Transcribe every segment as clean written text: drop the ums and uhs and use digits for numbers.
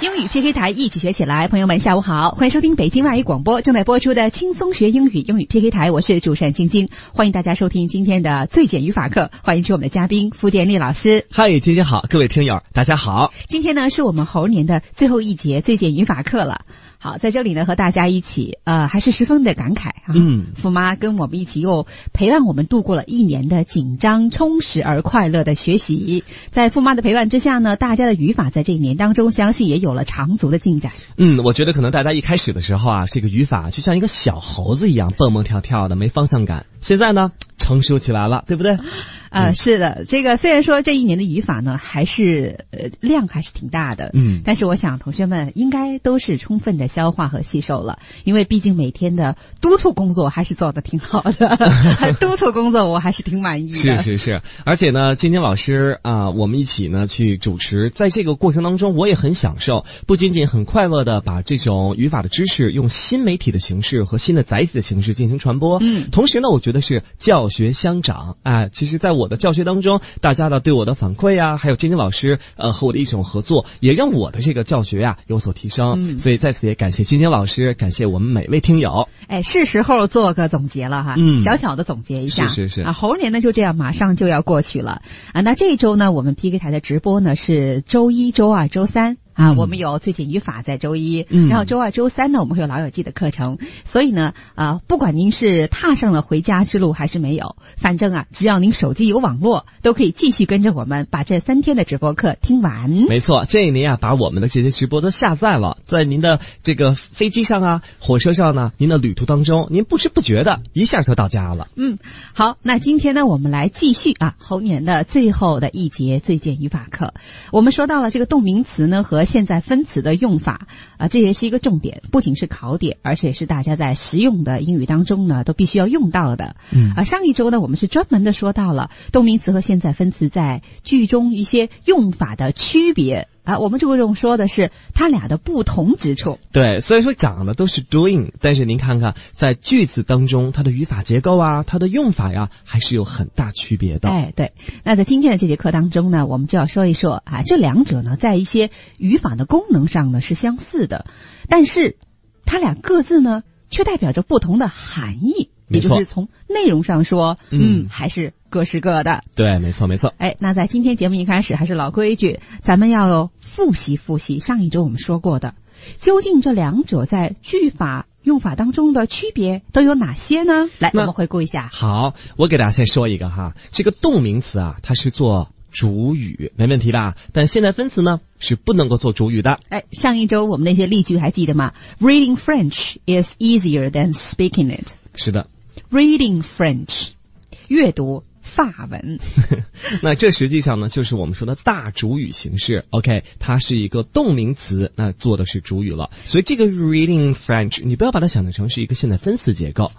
英语 PK 台一起学起来，朋友们下午好，欢迎收听北京外语广播正在播出的轻松学英语英语 PK 台，我是主持人晶晶，欢迎大家收听今天的最简语法课，欢迎是我们的嘉宾付建立老师。 嗨，晶晶好，各位听友大家好。 今天呢是我们猴年的最后一节最简语法课了。好，在这里呢和大家一起还是十分的感慨啊。付妈跟我们一起又陪伴我们度过了一年的紧张、充实而快乐的学习。在付妈的陪伴之下呢，大家的语法在这一年当中相信也有了长足的进展。 我觉得可能大家一开始的时候啊，这个语法就像一个小猴子一样蹦蹦跳跳的，没方向感。现在呢，成熟起来了，对不对？ 是的，这个虽然说这一年的语法呢还是量还是挺大的，但是我想同学们应该都是充分的消化和吸收了，因为毕竟每天的督促工作还是做得挺好的，督促工作我还是挺满意的。 是，而且呢，晶晶老师我们一起呢去主持，在这个过程当中我也很享受，不仅仅很快乐的把这种语法的知识用新媒体的形式和新的载体的形式进行传播，同时呢，我觉得是教学相长其实在我的教学当中，大家的对我的反馈啊，还有晶晶老师和我的一种合作，也让我的这个教学有所提升。所以在此也感谢晶晶老师，感谢我们每位听友。 是时候做个总结了哈，小小的总结一下。 是猴年呢就这样马上就要过去了那这一周呢，我们 PK 台的直播呢是周一、周二、周三。我们有最简语法在周一，然后周二、周三呢，我们会有老友记的课程。所以呢，不管您是踏上了回家之路还是没有，反正只要您手机有网络，都可以继续跟着我们把这3天的直播课听完。 没错，建议您把我们的这些直播都下载了，在您的这个飞机上火车上呢，您的旅途当中，您不知不觉的一下就到家了。 好，那今天呢，我们来继续猴年的最后的一节最简语法课。我们说到了这个动名词呢和现在分词的用法这也是一个重点，不仅是考点，而且是大家在实用的英语当中呢都必须要用到的。上一周呢，我们是专门的说到了动名词和现在分词在句中一些用法的区别我们注重说的是它俩的不同之处。 对，虽然说讲的都是 doing， 但是您看看在句子当中它的语法结构它的用法还是有很大区别的。 对，那在今天的这节课当中呢，我们就要说一说这两者呢在一些语法的功能上呢是相似的，但是它俩各自呢却代表着不同的含义，也就是从内容上说还是各是各的。对， 没错。 那在今天节目一开始还是老规矩，咱们要复习上一周我们说过的，究竟这两者在句法用法当中的区别都有哪些呢？来，我们回顾一下。 好，我给大家先说一个这个动名词它是做主语，没问题吧？但现在分词呢是不能够做主语的。 上一周我们那些例句还记得吗？ Reading French is easier than speaking it。 是的， Reading French 阅读法文那这实际上呢就是我们说的大主语形式。 OK， 它是一个动名词，那做的是主语了，所以这个 Reading French 你不要把它想成是一个现在分词结构。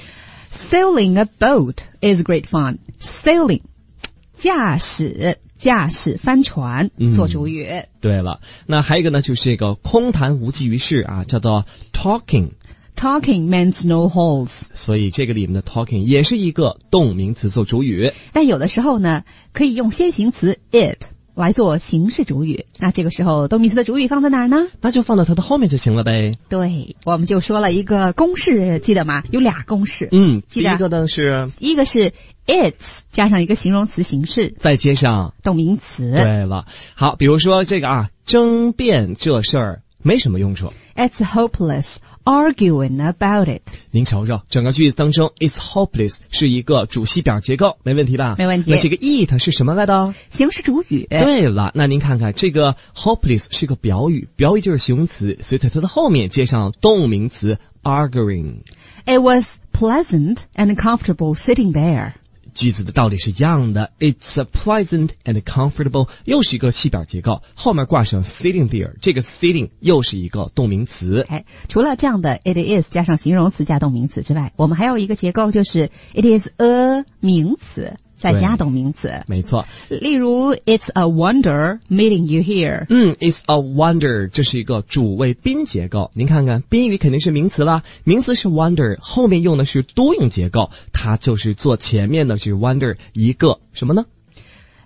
Sailing a boat is great fun。 Sailing 驾驶帆船做主语。 对了，那还有一个呢就是这个空谈无济于事叫做 talking means no holes， 所以这个里面的 talking 也是一个动名词做主语。 但有的时候呢可以用先行词 it 来做形式主语，那这个时候动名词的主语放在哪儿呢？ 那就放到它的后面就行了呗。 对，我们就说了一个公式，记得吗？有俩公式。 第一个呢是一个是 it's 加上一个形容词形式， 再接上动名词。 对了，好，比如说这个争辩这事儿没什么用处。 It's hopeless arguing about it。 您瞅瞅整个句子当中 it's hopeless 是一个主系表结构，没问题吧？ 没问题。 那这个 it 是什么来的？ 形式主语。 对了，那您看看这个 hopeless 是个表语，表语就是形容词，所以在它的后面接上动名词 arguing。 It was pleasant and comfortable sitting there。 句子的道理是一样的 ，It's a pleasant and comfortable 又是一个系表结构，后面挂上 sitting there， 这个 sitting 又是一个动名词。 除了这样的 it is 加上形容词加动名词之外，我们还有一个结构就是 it is a 名词再加动名词。 没错。 例如 It's a wonder meeting you here。 It's a wonder 这是一个主谓宾结构，您看看宾语肯定是名词啦，名词是 wonder， 后面用的是多用结构，它就是做前面的是 wonder 一个什么呢？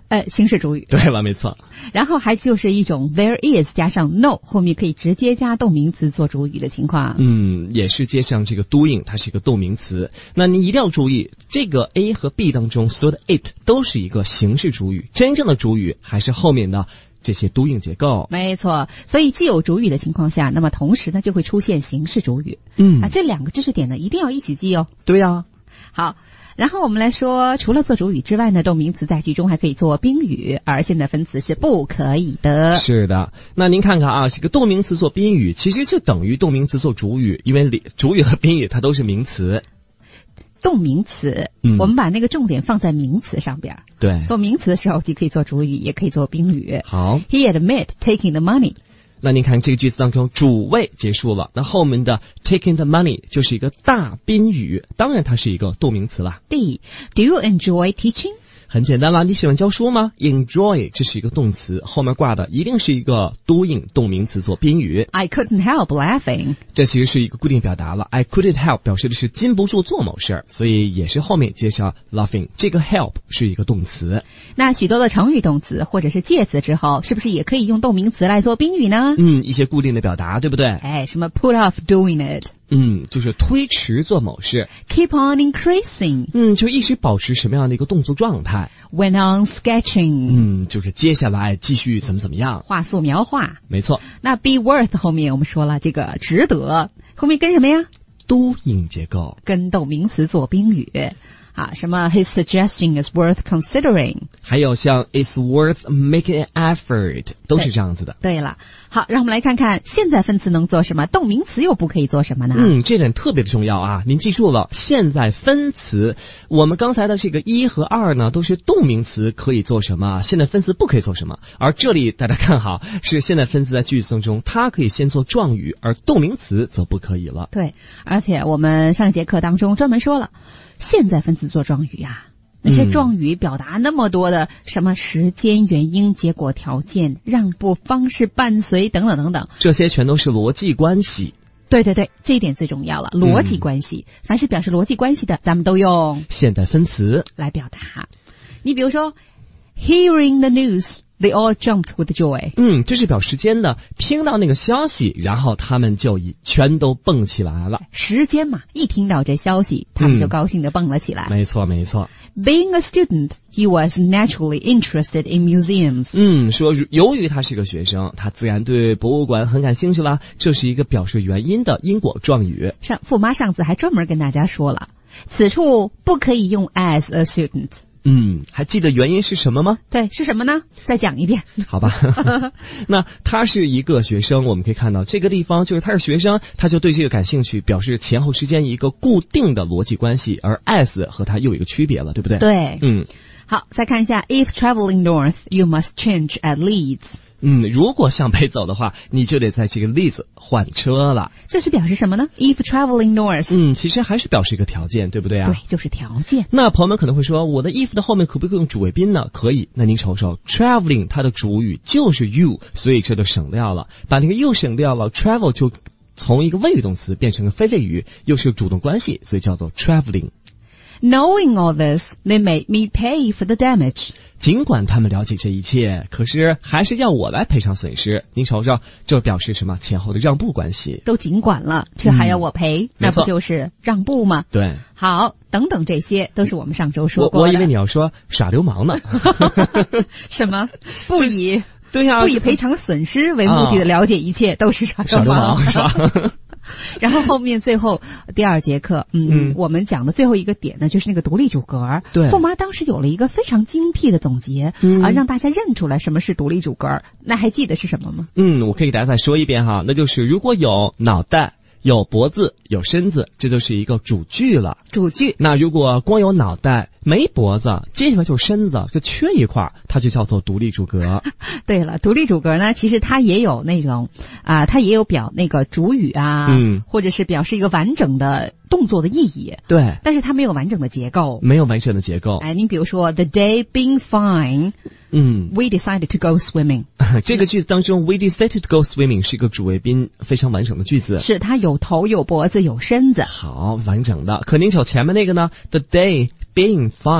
形式主语。 对了，没错。 然后还就是一种 there is 加上 no 后面可以直接加动名词做主语的情况。 也是接上这个 doing， 它是一个动名词。那你一定要注意，这个 A 和 B 当中所有的 it 都是一个形式主语，真正的主语还是后面的这些 doing 结构。 没错，所以既有主语的情况下，那么同时呢就会出现形式主语。这两个知识点呢一定要一起记哦。 对呀。 好。然后我们来说，除了做主语之外呢，动名词在句中还可以做宾语，而现在分词是不可以的。 是的，那您看看啊，这个动名词做宾语，其实就等于动名词做主语，因为主语和宾语它都是名词。 动名词，我们把那个重点放在名词上边。 对， 做名词的时候既可以做主语，也可以做宾语。 好 ，He admit taking the money。 那您看这个句子当中，主谓结束了，那后面的 taking the money 就是一个大宾语，当然它是一个动名词了。 Do you enjoy teaching？ 很简单啦，你喜欢教书吗 ？Enjoy 这是一个动词，后面挂的一定是一个 doing 动名词做宾语。 I couldn't help laughing。 这其实是一个固定表达了。I couldn't help 表示的是禁不住做某事儿，所以也是后面接上 laughing。这个 help 是一个动词。 那许多的成语动词或者是介词之后，是不是也可以用动名词来做宾语呢？ 一些固定的表达，对不对？ 什么 put off doing it。 就是推迟做某事。 Keep on increasing。 就一直保持什么样的一个动作状态。 Went on sketching。 就是接下来继续怎么样。 画素描画。 没错。 那 be worth 后面我们说了，这个值得后面跟什么呀 ？doing 结构。 跟动名词做宾语。什么 his suggestion is worth considering， 还有像 it's worth making an effort， 都是这样子的。 对了，好，让我们来看看现在分词能做什么，动名词又不可以做什么呢？ 这点特别的重要啊！您记住了，现在分词，我们刚才的这个1和2呢，都是动名词可以做什么，现在分词不可以做什么。而这里大家看好，是现在分词在句子当中，它可以先做状语，而动名词则不可以了。 对，而且我们上一节课当中专门说了。现在分词做状语那些状语表达那么多的什么时间、原因、结果、条件、让步、方式、伴随等等等等， 这些全都是逻辑关系。 对，这一点最重要了，逻辑关系。凡是表示逻辑关系的，咱们都用现在分词来表达。你比如说 ，hearing the news。They all jumped with joy。 这是表时间的，听到那个消息，然后他们就全都蹦起来了。 时间嘛，一听到这消息，他们就高兴地蹦了起来。 没错。 Being a student, he was naturally interested in museums。 说由于他是个学生，他自然对博物馆很感兴趣啦。这是一个表示原因的因果状语。 驸马上次还专门跟大家说了，此处不可以用 as a student。 还记得原因是什么吗？ 对，是什么呢？再讲一遍。 好吧。那他是一个学生，我们可以看到这个地方就是他是学生，他就对这个感兴趣，表示前后之间一个固定的逻辑关系，而 as 和它又有一个区别了，对不对？ 对。好，再看一下 if traveling north, you must change at Leeds。 如果向北走的话，你就得在这个 Leeds 换车了。 这是表示什么呢 ？If traveling north， 其实还是表示一个条件，对不对啊？ 对，就是条件。 那朋友们可能会说，我的 if 的后面可不可以用主谓宾呢？可以。那您瞅瞅 ，traveling 它的主语就是 you， 所以这就省掉了，把那个 you 省掉了 ，travel 就从一个谓语动词变成了非谓语，又是主动关系，所以叫做 traveling。Knowing all this, they made me pay for the damage。 尽管他们了解这一切，可是还是要我来赔偿损失。您瞅瞅，这表示什么？前后的让步关系。 都尽管了，却还要我赔，那不就是让步吗？ 对。 好，等等，这些都是我们上周说过的。 我以为你要说耍流氓呢。 什么？不以对呀， 不以赔偿损失为目的的了解一切，都是耍流氓， 是吧？ 然后后面最后第2节课，我们讲的最后一个点呢，就是那个独立主格。 对， 驸马当时有了一个非常精辟的总结，让大家认出来什么是独立主格。那还记得是什么吗？ 我可以给大家再说一遍哈，那就是如果有脑袋、有脖子、有身子，这就是一个主句了。 主句。 那如果光有脑袋没脖子，接下来就是身子，这缺一块，它就叫做独立主格。 对了，独立主格呢，其实它也有那种它也有表那个主语或者是表示一个完整的动作的意义。 对， 但是它没有完整的结构。 没有完整的结构。 您比如说 the day being fine， we decided to go swimming。 这个句子当中 we decided to go swimming 是一个主谓宾非常完整的句子。 是，它有头有脖子有身子。 好，完整的。可您瞅前面那个呢 the day being fine，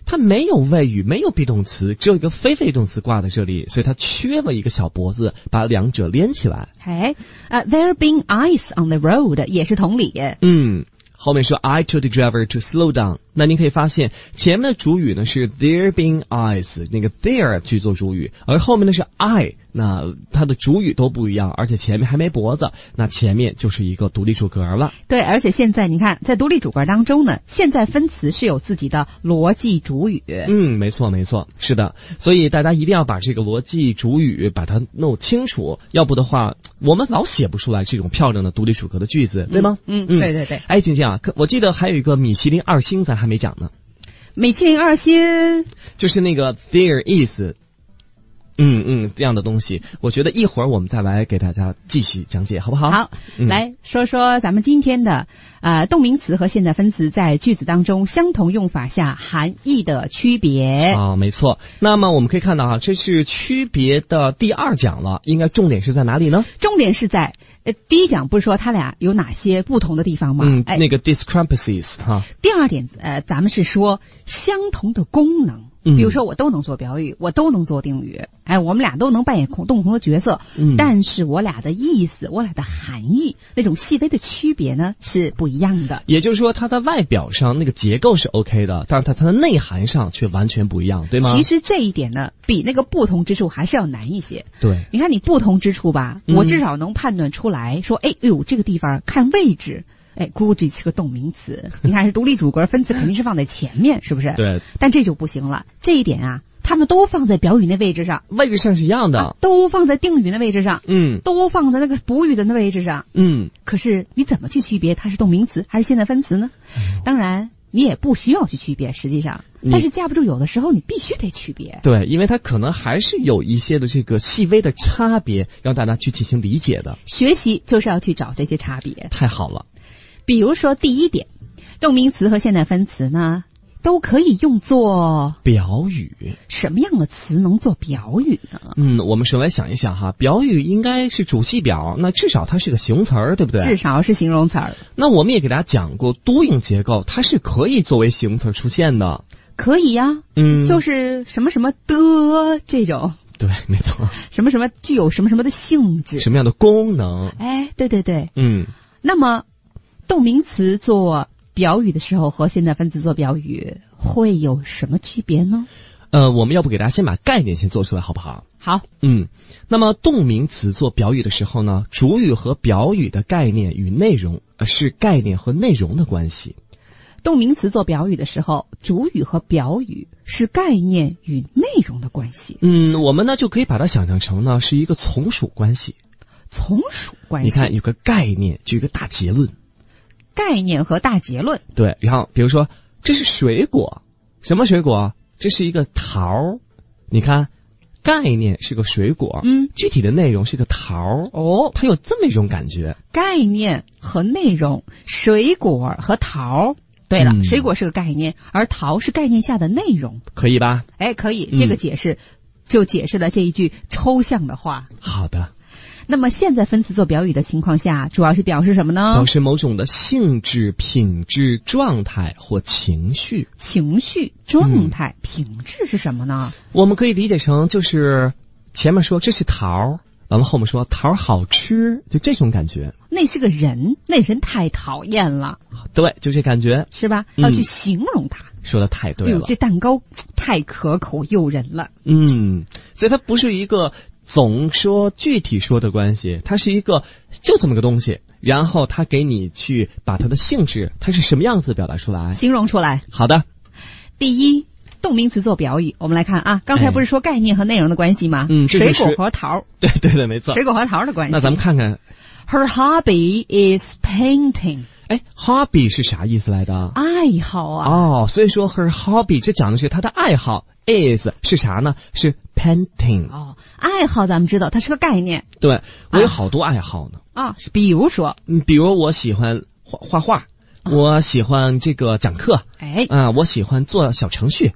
它没有谓语，没有 be 动词，只有一个非被动词挂在这里，所以它缺了一个小脖子，把两者连起来。 There being ice on the road 也是同理。 后面说 I told the driver to slow down， 那您可以发现前面的主语呢是 there being ice， 那个 there 去做主语，而后面的是 I， 那它的主语都不一样，而且前面还没脖子，那前面就是一个独立主格了。 对，而且现在你看在独立主格当中呢，现在分词是有自己的逻辑主语。 没错没错，是的，所以大家一定要把这个逻辑主语把它弄清楚，要不的话我们老写不出来这种漂亮的独立主格的句子，对吗？ 对对对。 哎，静静啊，我记得还有一个米其林2星咱还没讲呢。 米其林2星就是那个 there is， 这样的东西，我觉得一会儿我们再来给大家继续讲解，好不好？ 好，来说说咱们今天的动名词和现在分词在句子当中相同用法下含义的区别。 没错。那么我们可以看到这是区别的第2讲了，应该重点是在哪里呢？重点是在第一讲不是说它俩有哪些不同的地方吗？那个 discrepancies 第二点咱们是说相同的功能。比如说我都能做表语，我都能做定语，我们俩都能扮演共同的角色，但是我俩的意思，我俩的含义，那种细微的区别呢是不一样的。也就是说它在外表上那个结构是 OK 的，但是它的内涵上却完全不一样，对吗？其实这一点呢比那个不同之处还是要难一些。对，你看你不同之处吧，我至少能判断出来说这个地方看位置，估计是个动名词。你看是独立主格，分词肯定是放在前面，是不是？对。但这就不行了，这一点他们都放在表语那位置上，位置上是一样的，都放在定语那位置上，都放在那个补语的那位置上，可是你怎么去区别它是动名词还是现在分词呢？当然你也不需要去区别，实际上，但是架不住有的时候你必须得区别。对，因为它可能还是有一些的这个细微的差别，让大家去进行理解的。学习就是要去找这些差别。太好了。比如说第一点，动名词和现在分词呢都可以用作表语。什么样的词能做表语呢？我们首先想一想表语应该是主系表，那至少它是个形容词儿，对不对？至少是形容词儿。那我们也给大家讲过多应结构，它是可以作为形容词出现的。可以呀，就是什么什么的这种。对，没错。什么什么具有什么什么的性质，什么样的功能？对对对。那么动名词做表语的时候和现在分词做表语会有什么区别呢？我们要不给大家先把概念先做出来好不好？好。那么动名词做表语的时候呢，主语和表语的概念与内容是概念和内容的关系。动名词做表语的时候，主语和表语是概念与内容的关系。我们呢就可以把它想象成呢是一个从属关系。从属关系。你看有个概念，就有一个大结论。概念和大结论。对，然后比如说这是水果，什么水果？这是一个桃。你看概念是个水果，具体的内容是个桃。它有这么一种感觉。概念和内容，水果和桃。对了，水果是个概念，而桃是概念下的内容。可以吧？可以，这个解释就解释了这一句抽象的话。好的。那么现在分词做表语的情况下，主要是表示什么呢？表示某种的性质、品质、状态或情绪。情绪、状态、品质是什么呢？我们可以理解成就是前面说这是桃，然后后面说桃好吃，就这种感觉。那是个人，那人太讨厌了。对，就这感觉，是吧？要去形容它。说的太对了。这蛋糕太可口诱人了。所以它不是一个总说具体说的关系，它是一个就这么个东西，然后它给你去把它的性质，它是什么样子表达出来，形容出来。好的。第一，动名词做表语，我们来看刚才不是说概念和内容的关系吗？水果和桃。对对对，没错。水果和桃的关系。那咱们看看 Her hobby is painting。hobby 是啥意思来的？爱好啊。所以说 her hobby 这讲的是她的爱好。is 是啥呢？是 painting。爱好咱们知道它是个概念。对，我有好多爱好呢。比如说我喜欢画画，我喜欢这个讲课，我喜欢做小程序。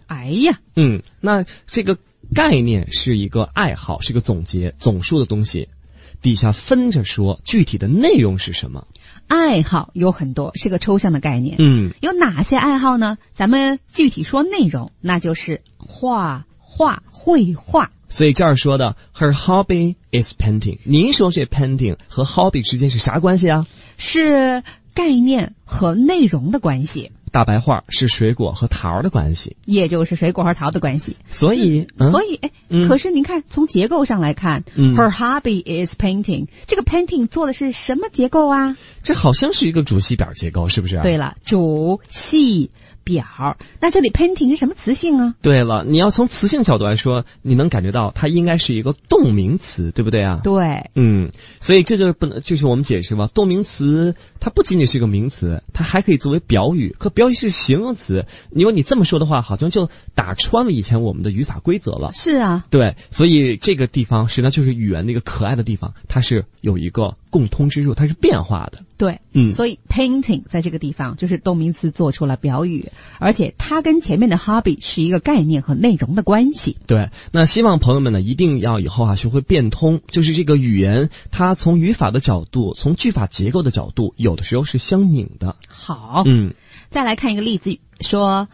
那这个概念是一个爱好，是个总结总数的东西。 底下分着说具体的内容是什么。 爱好有很多，是个抽象的概念。有哪些爱好呢？咱们具体说内容，那就是画画、绘画。 所以这儿说的 her hobby is painting， 您说这 painting 和 hobby 之间是啥关系啊？ 是概念和内容的关系。 大白话是水果和桃的关系， 也就是水果和桃的关系。 所以可是您看从结构上来看，her hobby is painting， 这个 painting 做的是什么结构啊？ 这好像是一个主系表结构，是不是啊？ 对了，主系表。那这里 painting 是什么词性啊？ 对了，你要从词性角度来说，你能感觉到它应该是一个动名词，对不对啊？ 对。 所以这就不能，就是我们解释嘛，动名词它不仅仅是一个名词，它还可以作为表语，可表语是形容词。因为你这么说的话，好像就打穿了以前我们的语法规则了。 是啊。 对，所以这个地方实际上就是语言那个可爱的地方，它是有一个共通之处，它是变化的。 对，所以 painting 在这个地方就是动名词做出了表语，而且它跟前面的 hobby 是一个概念和内容的关系。 对，那希望朋友们呢一定要以后学会变通，就是这个语言它从语法的角度，从句法结构的角度，有的时候是相拧的。 好，再来看一个例子，说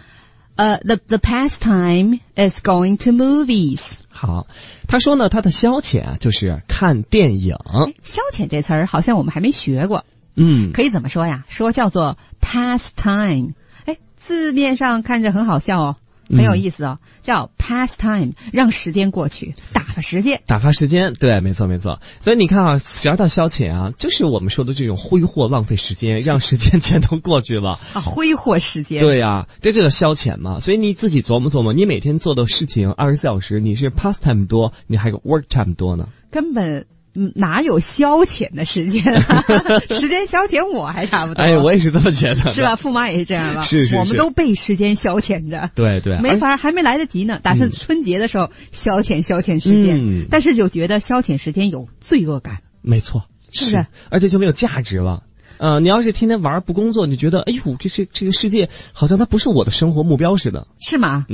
the pastime is going to movies。 好，他说呢，他的消遣就是看电影。 消遣这词儿好像我们还没学过。可以怎么说呀？说叫做 pastime。字面上看着很好笑哦，很有意思哦，叫 pastime， 让时间过去，打发时间。打发时间， 对，没错没错。所以你看啊，啥叫消遣啊？就是我们说的这种挥霍、浪费时间，让时间全都过去了啊，挥霍时间。 对呀，这就叫消遣嘛。所以你自己琢磨琢磨，你每天做的事情24小时，你是 pastime 多，你还有 work time 多呢？ 根本哪有消遣的时间啊？时间消遣我还差不多。 我也是这么觉得， 是吧？驸马也是这样吧？ 是， 我们都被时间消遣着。 对， 没法，还没来得及呢。打算春节的时候消遣时间，但是就觉得消遣时间有罪恶感。 没错， 是不是？ 而且就没有价值了。你要是天天玩不工作，你觉得这个世界好像它不是我的生活目标似的， 是吗？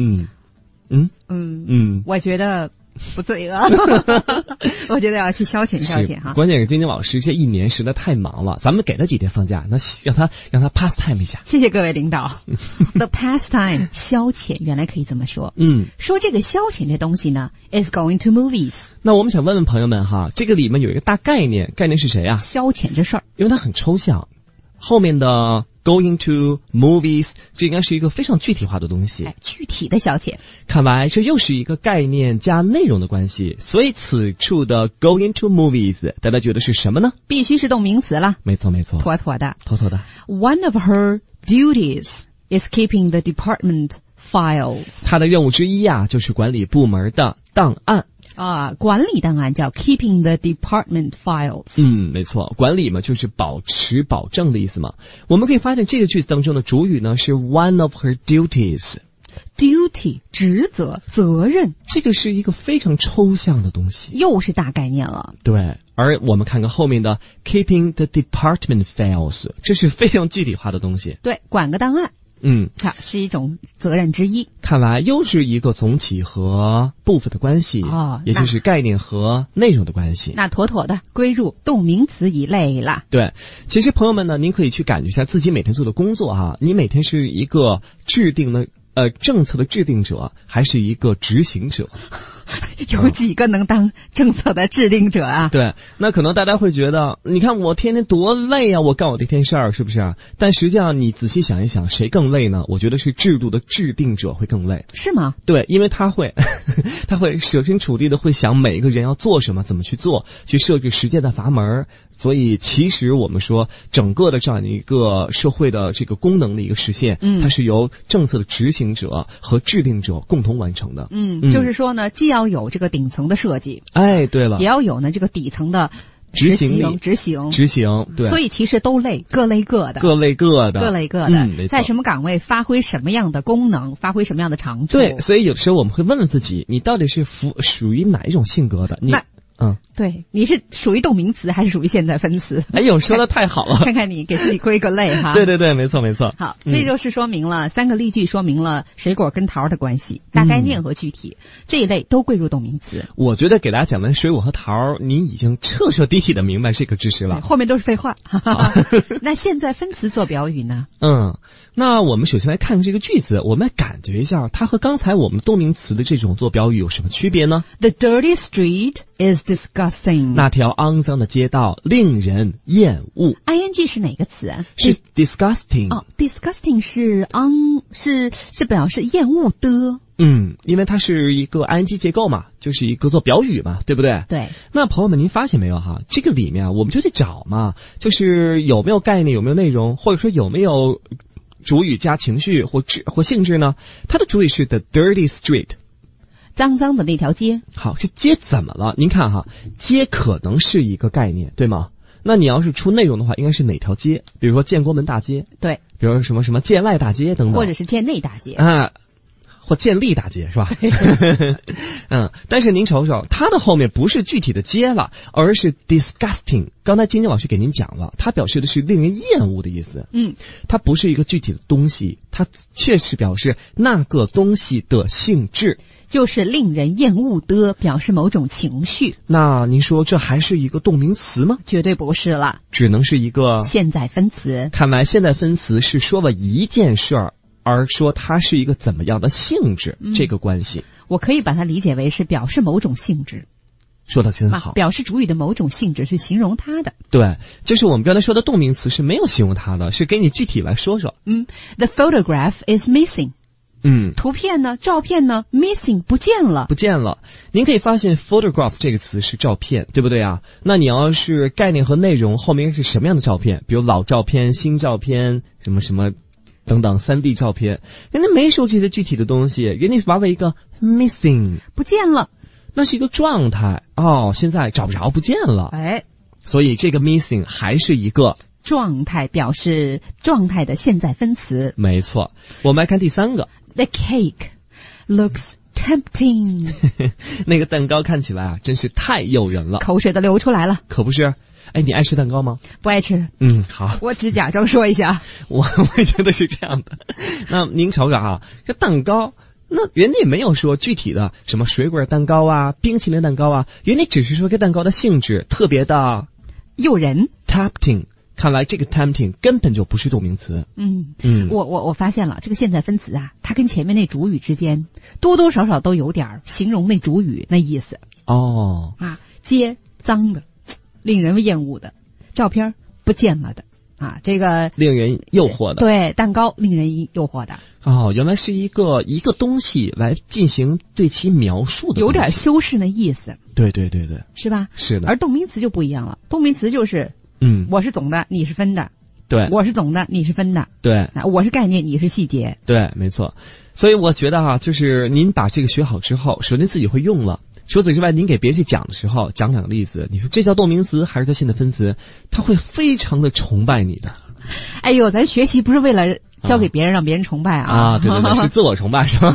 我觉得不罪恶，我觉得要去消遣哈。 关键是金金老师这一年实在太忙了，咱们给他几天放假，那让他 pastime 一下。 谢谢各位领导。The pastime 消遣原来可以这么说。说这个消遣这东西呢 is going to movies。 那我们想问问朋友们哈，这个里面有一个大概念是谁啊？ 消遣这事儿， 因为它很抽象，后面的Going to movies， 这应该是一个非常具体化的东西， 具体的消遣。 看来这又是一个概念加内容的关系，所以此处的 going to movies， 大家觉得是什么呢？ 必须是动名词了。 没错， 妥妥的。 One of her duties is keeping the department files。 她的任务之一就是管理部门的档案。 管理档案叫 keeping the department files。 没错，管理嘛就是保持、保证的意思嘛。我们可以发现这个句子当中的主语呢是 one of her duties。duty 职责、责任， 这个是一个非常抽象的东西， 又是大概念了。 对，而我们看看后面的 keeping the department files， 这是非常具体化的东西。 对，管个档案。它是一种责任之一。 看来又是一个总体和部分的关系，也就是概念和内容的关系。 那妥妥的归入动名词一类了。 对，其实朋友们呢，您可以去感觉一下自己每天做的工作你每天是一个制定的政策的制定者，还是一个执行者？ 有几个能当政策的制定者啊？ 对，那可能大家会觉得，你看我天天多累啊，我干我这件事儿，是不是？但实际上你仔细想一想，谁更累呢？我觉得是制度的制定者会更累。 是吗？ 对，因为他会设身处地的会想每一个人要做什么，怎么去做，去设置实践的阀门。所以其实我们说整个的这样一个社会的这个功能的一个实现，它是由政策的执行者和制定者共同完成的。 就是说呢，既要有这个顶层的设计， 对了， 也要有呢这个底层的执行，对。 所以其实都累，各累各的。在什么岗位发挥什么样的功能，发挥什么样的长处。 对，所以有时候我们会问问自己，你到底是属于哪一种性格的？ 对，你是属于动名词还是属于现在分词？ 哎呦，说的太好了， 看看你给自己归个类哈。 对对对，没错没错。 好，这就是说明了3个例句，说明了水果跟桃的关系，大概念和具体这一类都归入动名词。 我觉得给大家讲完水果和桃，您已经彻彻底底的明白这个知识了， 后面都是废话。那现在分词做表语呢？ 那我们首先来看看这个句子，我们来感觉一下它和刚才我们动名词的这种做表语有什么区别呢？ The dirty street is disgusting. 那条肮脏的街道令人厌恶。 ing 是哪个词啊？ 是 disgusting。 disgusting 是表示厌恶的。 因为它是一个 ing 结构嘛，就是一个做表语嘛，对不对？ 对。 那朋友们，您发现没有哈？这个里面我们就得找嘛，就是有没有概念，有没有内容，或者说有没有主语加情绪或性质呢？它的主语是 the dirty street， 脏脏的那条街。好， 这街怎么了？您看哈，街可能是一个概念，对吗？那你要是出内容的话，应该是哪条街？比如说建国门大街， 对， 比如说什么什么建外大街等等， 或者是建内大街或建立大街是吧？但是您瞅瞅，它的后面不是具体的街了，而是 disgusting。刚才金晶老师给您讲了，它表示的是令人厌恶的意思。它不是一个具体的东西，它确实表示那个东西的性质， 就是令人厌恶的，表示某种情绪。 那您说这还是一个动名词吗？ 绝对不是了， 只能是一个现在分词。 看来现在分词是说了一件事儿，而说它是一个怎么样的性质，这个关系我可以把它理解为是表示某种性质。 说得真好， 表示主语的某种性质去形容它的。 对，就是我们刚才说的动名词是没有形容它的，是给你具体来说说。 The photograph is missing。图片呢，照片呢 missing 不见了。您可以发现 photograph 这个词是照片，对不对啊？那你要是概念和内容后面是什么样的照片，比如老照片、新照片，什么什么等等 3D 照片，人家没说这些具体的东西，人家玩了一个 missing 不见了， 那是一个状态现在找不着，不见了。所以这个 missing 还是一个状态，表示状态的现在分词。 没错，我们来看第3个。 The cake looks tempting。 那个蛋糕看起来真是太诱人了， 口水都流出来了。 可不是？你爱吃蛋糕吗？ 不爱吃。 好， 我只假装说一下。 我也觉得是这样的。那您瞅瞅这蛋糕，那人家也没有说具体的什么水果蛋糕啊、冰淇淋蛋糕啊，人家只是说这蛋糕的性质特别的诱人 ，tempting。看来这个 tempting 根本就不是动名词。 我发现了这个现在分词它跟前面那主语之间多多少少都有点形容那主语那意思。街脏的，令人厌恶的，照片不见了的这个令人诱惑的。 对，蛋糕令人诱惑的。 原来是一个东西来进行对其描述的， 有点修饰的意思。 对， 是吧？ 是的。 而动名词就不一样了，动名词就是我是总的，你是分的。 对， 我是总的，你是分的。 对， 我是概念，你是细节。 对，没错。所以我觉得就是您把这个学好之后，首先自己会用了。除此之外，您给别人去讲的时候，讲2个例子，你说这叫动名词还是叫现在分词，他会非常的崇拜你的。 哎呦，咱学习不是为了教给别人让别人崇拜对，是自我崇拜是吧？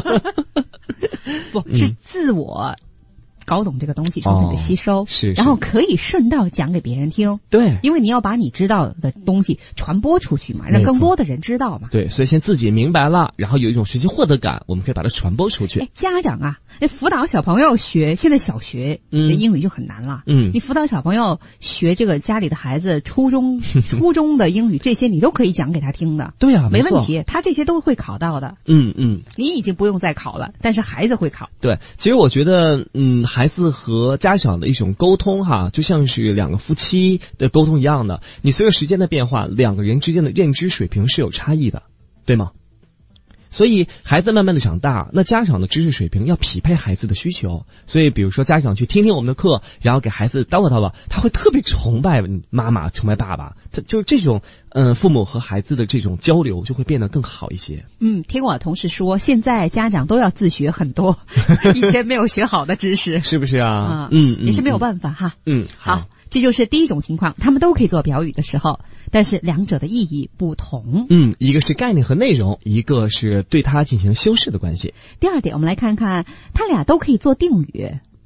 不是自我搞懂这个东西，充分的吸收， 是， 然后可以顺道讲给别人听。 对， 因为你要把你知道的东西传播出去嘛，让更多的人知道嘛。 对，所以先自己明白了，然后有一种学习获得感，我们可以把它传播出去。 家长辅导小朋友学，现在小学的英语就很难了。你辅导小朋友学这个家里的孩子初中的英语，这些你都可以讲给他听的。 对啊， 没问题，他这些都会考到的。你已经不用再考了，但是孩子会考。 对，其实我觉得孩子和家长的一种沟通就像是2个夫妻的沟通一样的，你随着时间的变化，2个人之间的认知水平是有差异的，对吗？所以孩子慢慢的长大，那家长的知识水平要匹配孩子的需求。所以比如说家长去听听我们的课，然后给孩子叨叨，他会特别崇拜妈妈，崇拜爸爸，他就是这种父母和孩子的这种交流就会变得更好一些。 听我同事说，现在家长都要自学很多以前没有学好的知识。 是不是啊？ 也是没有办法哈。 好， 这就是第一种情况，他们都可以做表语的时候，但是2者的意义不同。 一个是概念和内容，一个是对它进行修饰的关系。 第2点，我们来看看，它俩都可以做定语。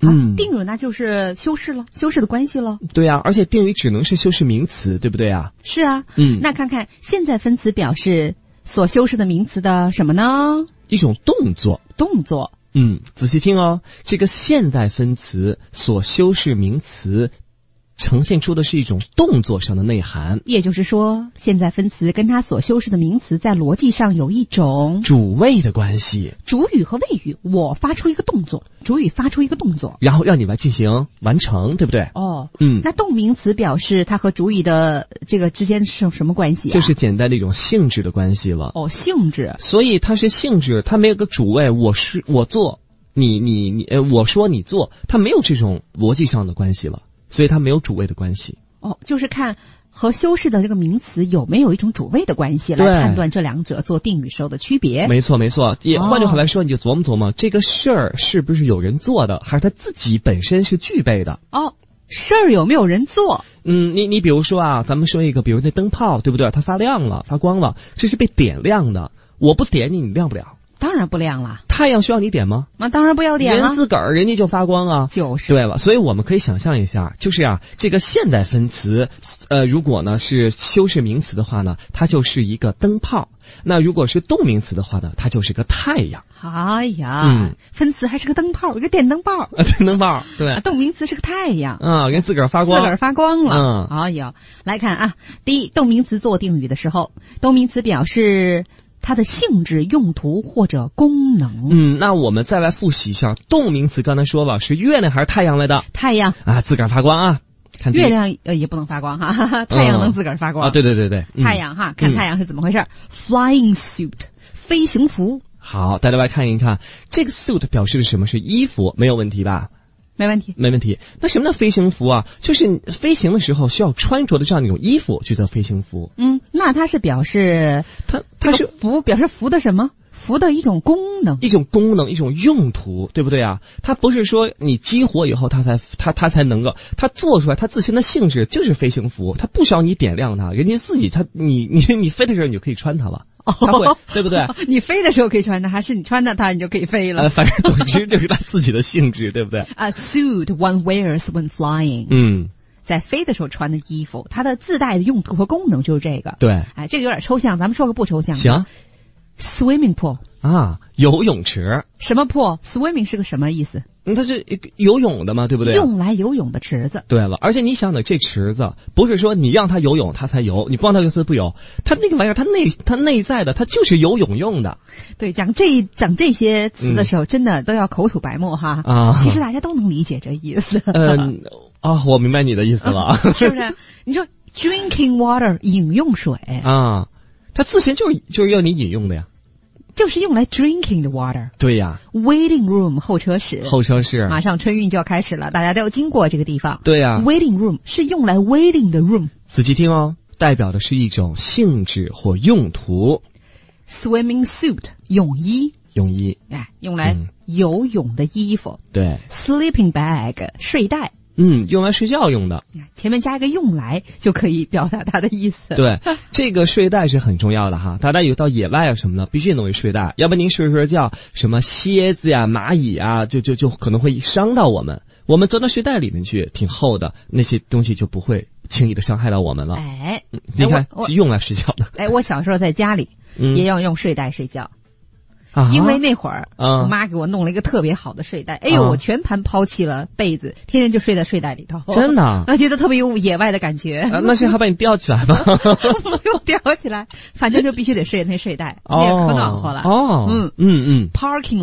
定语那就是修饰了，修饰的关系了。 对啊，而且定语只能是修饰名词，对不对啊？ 是啊，那看看现在分词表示所修饰的名词的什么呢？ 一种动作。 动作。 仔细听哦，这个现代分词所修饰名词呈现出的是一种动作上的内涵， 也就是说，现在分词跟它所修饰的名词在逻辑上有一种主谓的关系。 主语和谓语，我发出一个动作，主语发出一个动作， 然后让你来进行完成，对不对？那动名词表示它和主语的这个之间是什么关系啊？ 就是简单的一种性质的关系了。 性质。 所以它是性质，它没有个主谓，我做，你我说你做，它没有这种逻辑上的关系了。所以它没有主谓的关系。 就是看和修饰的这个名词有没有一种主谓的关系来判断这两者做定语时候的区别。 没错。也换句话来说，你就琢磨这个事儿是不是有人做的，还是他自己本身是具备的。 事儿有没有人做？ 你比如说啊，咱们说一个，比如那灯泡，对不对？它发亮了，发光了，这是被点亮的。我不点你，你亮不了。 当然不亮了。 太阳需要你点吗？ 当然不要点了。 人自个儿人家就发光啊。 就是对了，所以我们可以想象一下，就是这个现代分词，如果呢是修饰名词的话呢，它就是一个灯泡；那如果是动名词的话呢，它就是个太阳。 分词还是个灯泡，一个电灯泡。 电灯泡，对。 动名词是个太阳。 人自个儿发光， 自个儿发光了。来看啊，第一，动名词做定语的时候，动名词表示它的性质、用途或者功能。 那我们再来复习一下，动名词刚才说了是月亮还是太阳来的？ 太阳自个儿发光啊。看月亮也不能发光哈，太阳能自个儿发光对。 太阳看太阳是怎么回事？Flying suit， 飞行服。 好，大家来看一看，这个 suit 表示的什么？是衣服，没有问题吧？ 没问题。 那什么叫飞行服啊？就是飞行的时候需要穿着的这样一种衣服，就叫飞行服。 那它是表示它是服，表示服的什么？服的一种功能， 一种用途，对不对啊？它不是说你激活以后它才能够，它做出来它自身的性质就是飞行服，它不需要你点亮它，人家自己你飞的时候你就可以穿它了。它会，对不对？ 你飞的时候可以穿它，还是你穿了它你就可以飞了？ 反正总之就是它自己的性质，对不对 ？A suit one wears when flying。在飞的时候穿的衣服，它的自带的用途和功能就是这个。 对。 这个有点抽象，咱们说个不抽象的。 行。 Swimming pool。 游泳池。 什么 pool？ Swimming 是个什么意思？ 它是游泳的嘛，对不对？ 用来游泳的池子。 对了，而且你想想，这池子不是说你让它游泳它才游，你不让它游它不游，它那个玩意儿它内在的它就是游泳用的。 对，讲这些词的时候，真的都要口吐白沫哈。其实大家都能理解这意思。 我明白你的意思了。 是不是？你说 drinking water 饮用水它自身就是要你饮用的呀。 就是用来 drinking 的 water。 对呀。 Waiting room 候车室。马上春运就要开始了，大家都要经过这个地方。 对呀。 Waiting room 是用来 waiting 的 room。 仔细听哦，代表的是一种性质或用途。 Swimming suit 泳衣。用来游泳的衣服。 对。 Sleeping bag 睡袋。 用来睡觉用的， 前面加一个用来就可以表达它的意思。 对，这个睡袋是很重要的哈。大家有到野外啊什么的，必须弄一睡袋，要不您睡觉，什么蝎子呀、蚂蚁啊，就可能会伤到我们。我们钻到睡袋里面去，挺厚的，那些东西就不会轻易的伤害到我们了。你看，是用来睡觉的。 我小时候在家里也要用睡袋睡觉。因为那会儿我妈给我弄了一个特别好的睡袋，我全盘抛弃了被子，天天就睡在睡袋里头。 真的？ 我觉得特别有野外的感觉。 那是还把你吊起来吗？ 不用吊起来，反正就必须得睡那睡袋，也可暖和了。Parking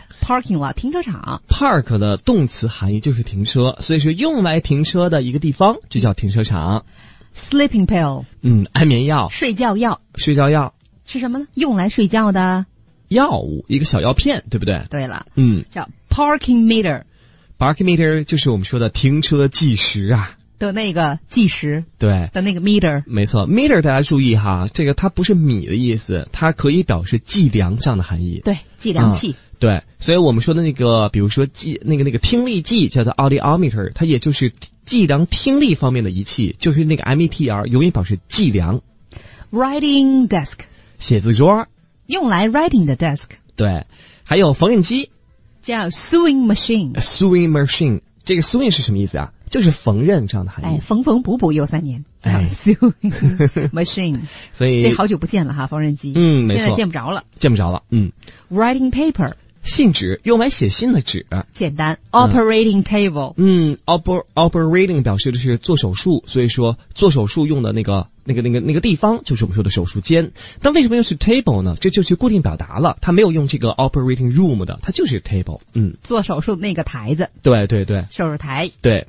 lot 停车场。 Park 的动词含义就是停车，所以是用来停车的一个地方，就叫停车场。 Sleeping pill 安眠药。 睡觉药是什么呢？用来睡觉的药物，一个小药片，对不对？ 对了，叫 parking meter。parking meter 就是我们说的停车计时的那个计时， 对的那个 meter。 没错 ，meter 大家注意哈，这个它不是米的意思，它可以表示计量这样的含义。 对，计量器。 对，所以我们说的那个，比如说那个听力计叫做 audiometer， 它也就是计量听力方面的仪器，就是那个 meter 永远表示计量。 Writing desk 写字桌。 用来 writing 的 desk。 对，还有缝纫机。 叫 sewing machine。sewing machine， 这个 sewing 是什么意思啊？就是缝纫这样的含义。 缝缝补补又3年。sewing machine， 所以这好久不见了哈，缝纫机。 没错， 现在见不着了。writing paper， 信纸，用来写信的纸。 简单。operating table， operating 表示的是做手术，所以说做手术用的那个地方就是我们说的手术间。但为什么又是 table 呢？这就是固定表达了，它没有用这个 operating room 的，它就是 table。 做手术那个台子。 对对对， 手术台。 对。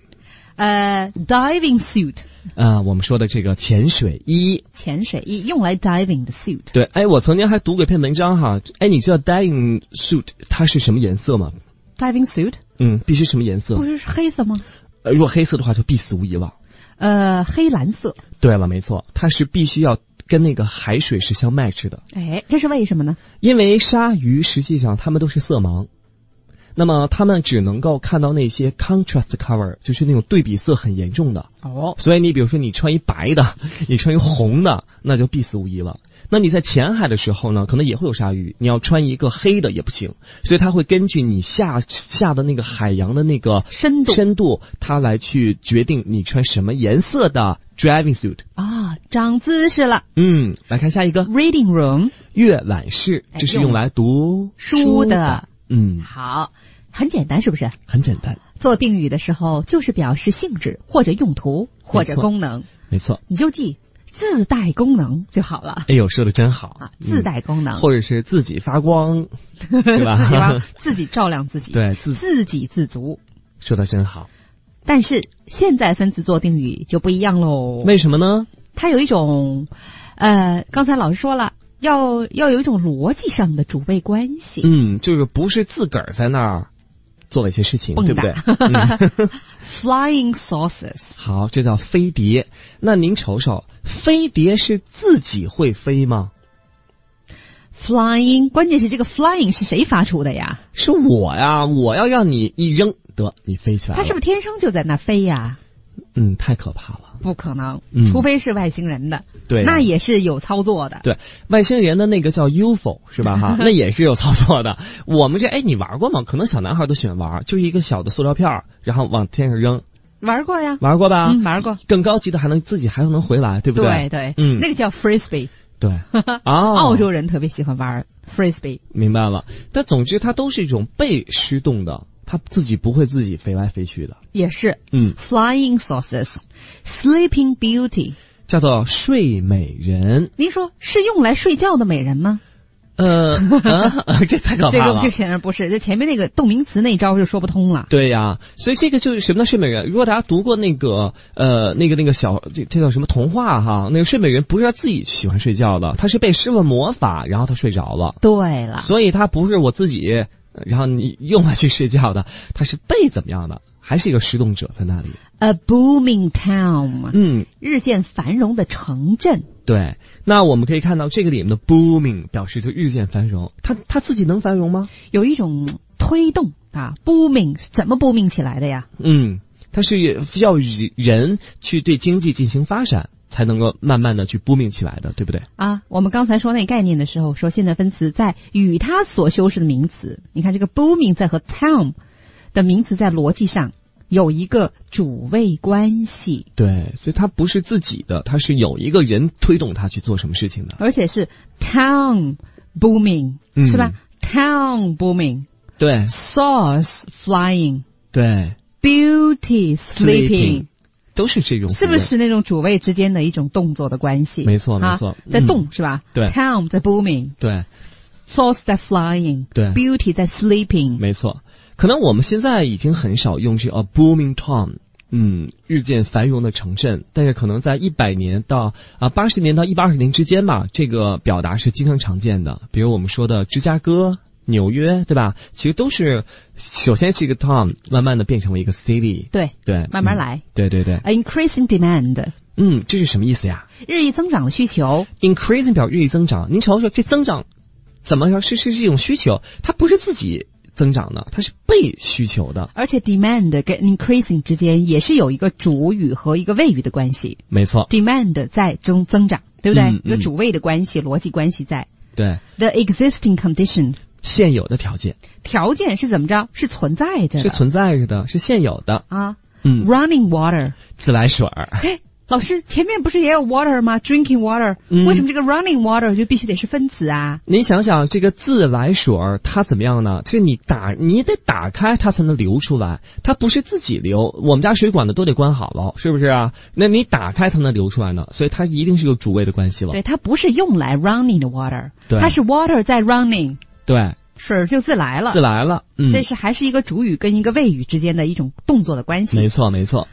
diving suit， 我们说的这个潜水衣用来 diving 的 suit。 对，我曾经还读过一篇文章哈，你知道 diving suit 它是什么颜色吗？ diving suit， 必须什么颜色？ 不是黑色吗？ 如果黑色的话就必死无疑了。 黑蓝色。 对了，没错，它是必须要跟那个海水是相 match 的。 这是为什么呢？ 因为鲨鱼实际上它们都是色盲。那么他们只能够看到那些 contrast color， 就是那种对比色很严重的。所以你比如说你穿一白的，你穿一红的，那就必死无疑了。那你在浅海的时候呢，可能也会有鲨鱼，你要穿一个黑的也不行。所以它会根据你下的那个海洋的那个深度，它来去决定你穿什么颜色的 driving suit。 长知识了。 来看下一个 reading room， 阅览室，这是用来读书的。 好， 很简单，是不是？ 很简单。 做定语的时候，就是表示性质或者用途或者功能。 没错， 你就记自带功能就好了。 说的真好。 自带功能， 或者是自己发光，对吧？自己照亮自己， 对， 自给自足。 说的真好。 但是现在分词做定语就不一样喽。 为什么呢？ 它有一种，刚才老师说了。要有一种逻辑上的主谓关系。 就是不是自个儿在那儿做了一些事情，对不对 ？Flying saucers， 好，这叫飞碟。那您瞅瞅，飞碟是自己会飞吗？ Flying， 关键是这个 flying 是谁发出的呀？ 是我呀，我要让你一扔，得你飞起来了。 它是不是天生就在那飞呀？ 太可怕了。 不可能，除非是外星人的。 对， 那也是有操作的。 对，外星人的那个叫 UFO 是吧？哈，那也是有操作的。我们你玩过吗？可能小男孩都喜欢玩，就是一个小的塑料片，然后往天上扔。 玩过呀。 玩过吧？ 玩过。 更高级的自己还能回来，对不对？ 对，那个叫 frisbee。 对， 澳洲人特别喜欢玩 frisbee。 明白了。但总之，它都是一种被施动的。它自己不会自己飞来飞去的。 也是。Flying saucers， Sleeping Beauty， 叫做睡美人。 您说是用来睡觉的美人吗？ 这太可怕了。 这显然不是，这前面那个动名词那招就说不通了。 对呀，所以这个就是什么呢？睡美人。如果大家读过那个小这叫什么童话哈？那个睡美人不是他自己喜欢睡觉的，他是被施了魔法，然后他睡着了。 对了， 所以他不是我自己。然后你用来去睡觉的，它是被怎么样的？还是一个施动者在那里。 A booming town， 日渐繁荣的城镇。 对，那我们可以看到这个里面的 booming 表示就日渐繁荣，它自己能繁荣吗？ 有一种推动booming 怎么 booming 起来的呀？ 它是要人去对经济进行发展，才能够慢慢的去 booming 起来的，对不对？ 我们刚才说那个概念的时候，说现在分词在与它所修饰的名词，你看这个 booming 在和 town 的名词在逻辑上有一个主谓关系。 对，所以它不是自己的，它是有一个人推动它去做什么事情的， 而且是 town booming，是吧？ town booming， 对 sauce flying， 对 beauty sleeping， 都是这种， 是不是那种主谓之间的一种动作的关系？ 没错，没错， 在动是吧？ 对 ，town 在 booming， 对 ，sauce 在 flying， 对 ，beauty 在 sleeping， 没错。可能我们现在已经很少用这 a booming town， 日渐繁荣的城镇，但是可能在100年到80年到120年之间吧，这个表达是经常常见的。比如我们说的芝加哥、纽约，对吧？其实都是首先是一个 town， 慢慢的变成了一个 city。 对，慢慢来。 对对对。 Increasing demand。 这是什么意思呀？ 日益增长的需求。 Increasing 表日益增长，您瞅瞅这增长怎么说？是这种需求，它不是自己增长的，它是被需求的。 而且 demand 跟 increasing 之间也是有一个主语和一个谓语的关系。 没错 ，demand 在增长，对不对？一个主谓的关系，逻辑关系在。 对 ，the existing condition 现有的条件。 条件是怎么着？是存在着的， 是存在着的，是现有的啊。Running water， 自来水儿。 哎，老师，前面不是也有 water 吗 ？Drinking water，为什么这个 running water 就必须得是分词啊？ 你想想，这个自来水儿它怎么样呢？就是你得打开它才能流出来，它不是自己流。我们家水管子都得关好了，是不是啊？那你打开才能流出来呢，所以它一定是有主谓的关系了。 对，它不是用来 running 的 water， 对， 它是 water 在 running， 对， 水就自来了，这是还是一个主语跟一个谓语之间的一种动作的关系。 没错，没错。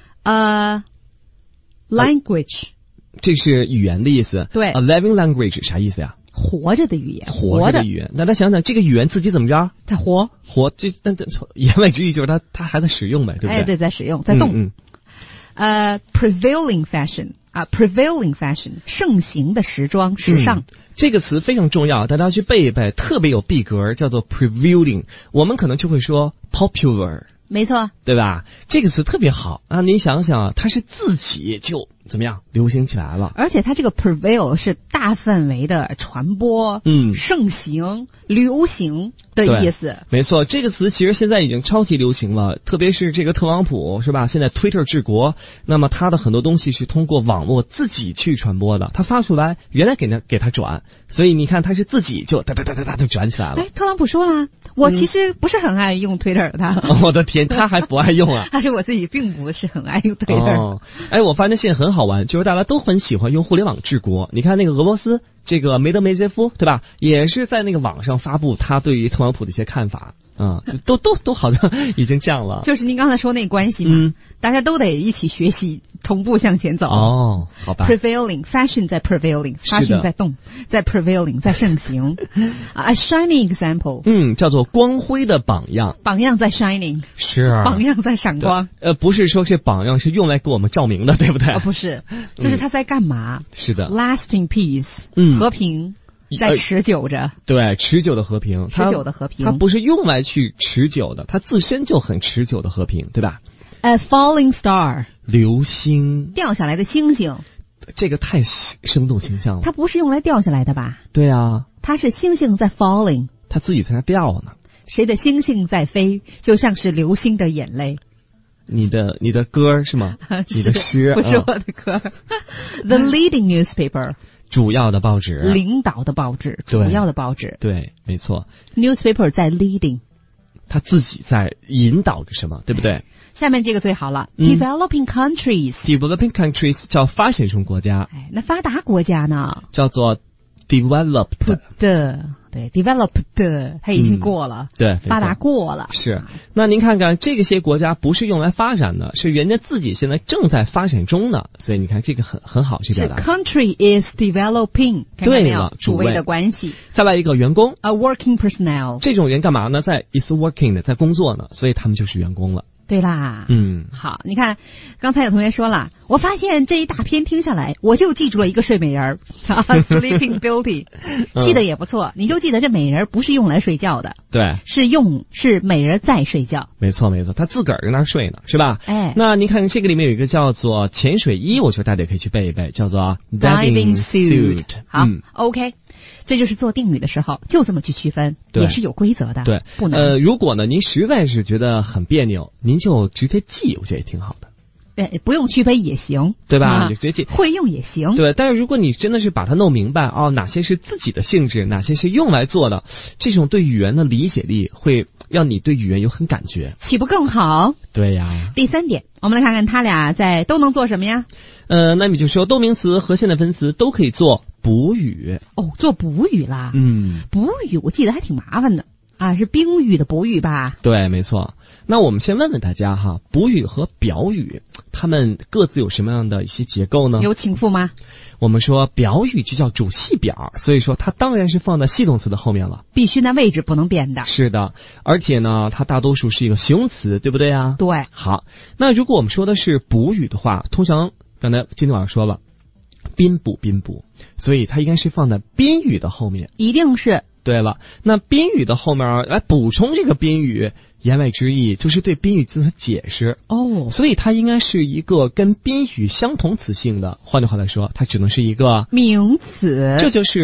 language， 这是语言的意思。 对 ，a living language 啥意思呀？ 活着的语言， 活着的语言。那他想想，这个语言自己怎么着？ 它活， 但言外之意就是它还在使用呗，对不对？ 哎，对，在使用，在动。prevailing fashion 啊 ，prevailing fashion 盛行的时装、时尚。 这个词非常重要，大家去背一背，特别有逼格，叫做 prevailing。我们可能就会说 popular。 没错， 对吧？这个词特别好啊！你想想，它是自己就怎么样流行起来了， 而且它这个 prevail 是大范围的传播，盛行、流行的意思。 没错，这个词其实现在已经超级流行了，特别是这个特朗普是吧？现在 Twitter 治国，那么他的很多东西是通过网络自己去传播的，他发出来，原来给他转，所以你看他是自己就哒就转起来了。 哎，特朗普说了，我其实不是很爱用 Twitter 的。 我的天！他还不爱用啊？ 他说我自己并不是很爱用 Twitter。 哎，我发现现在很好玩，就是大家都很喜欢用互联网治国。你看那个俄罗斯这个梅德梅杰夫，对吧？也是在那个网上发布他对于特朗普的一些看法。都好像已经这样了。 就是您刚才说那关系嘛，大家都得一起学习，同步向前走。 哦，好吧。 Prevailing fashion 在 prevailing， fashion 在动，在 prevailing 在盛行。A shining example， 叫做光辉的榜样。 榜样在 shining， 是啊， 榜样在闪光。 不是说这榜样是用来给我们照明的，对不对？ 不是，就是它在干嘛？ 是的 ，lasting peace， 和平。在持久着， 对，持久的和平， 持久的和平， 它不是用来去持久的，它自身就很持久的和平，对吧？ A falling star， 流星， 掉下来的星星， 这个太生动形象了。 它不是用来掉下来的吧？ 对啊， 它是星星在 falling， 它自己在那掉呢。 谁的星星在飞，就像是流星的眼泪。 你的歌是吗？你的诗不是我的歌。The leading newspaper。 主要的报纸， 领导的报纸，主要的报纸， 对，没错。 Newspaper 在 leading， 他自己在引导着什么，对不对？ 下面这个最好了，Developing countries 叫发展中国家。 哎，那发达国家呢？ 叫做 developed。 对 ，developed 它已经过了， 对， 发达过了。 是，那您看看这些国家不是用来发展的，是人家自己现在正在发展中的，所以你看这个很好去表达。 是 country is developing， 对了， 主谓的关系。 再来一个员工 ，a working personnel， 这种人干嘛呢？在 is working 的，在工作呢，所以他们就是员工了。 对啦，好，你看，刚才有同学说了，我发现这一大篇听下来，我就记住了一个睡美人Sleeping Beauty， 记得也不错，你就记得这美人不是用来睡觉的， 对， 是美人在睡觉， 没错，他自个儿跟那儿睡呢，是吧？ 哎， 那您看这个里面有一个叫做潜水衣，我觉得大家可以去背一背，叫做 diving suit。好 ，OK。 这就是做定语的时候就这么去区分，也是有规则的。 对， 不能。 如果呢您实在是觉得很别扭，您就直接记，我觉得也挺好的。 对，不用区分也行， 对吧？你直接记， 会用也行。 对，但是如果你真的是把它弄明白哪些是自己的性质，哪些是用来做的，这种对语言的理解力会让你对语言有很感觉， 岂不更好？ 对呀。 第三点，我们来看看他俩都能做什么呀？ 那你就说动名词和现在分词都可以做补语。 做补语啦。补语我记得还挺麻烦的啊，是宾语的补语吧？ 对，没错。那我们先问问大家哈，补语和表语，它们各自有什么样的一些结构呢？ 有请复吗？ 我们说表语就叫主系表，所以说它当然是放在系动词的后面了， 必须那位置不能变的。 是的，而且呢，它大多数是一个形容词，对不对啊？ 对。 好，那如果我们说的是补语的话，通常刚才今天晚上说了，宾补，所以它应该是放在宾语的后面， 一定是。 对了，那宾语的后面来补充这个宾语，言外之意就是对宾语进行解释所以它应该是一个跟宾语相同词性的，换句话来说，它只能是一个名词， 这就是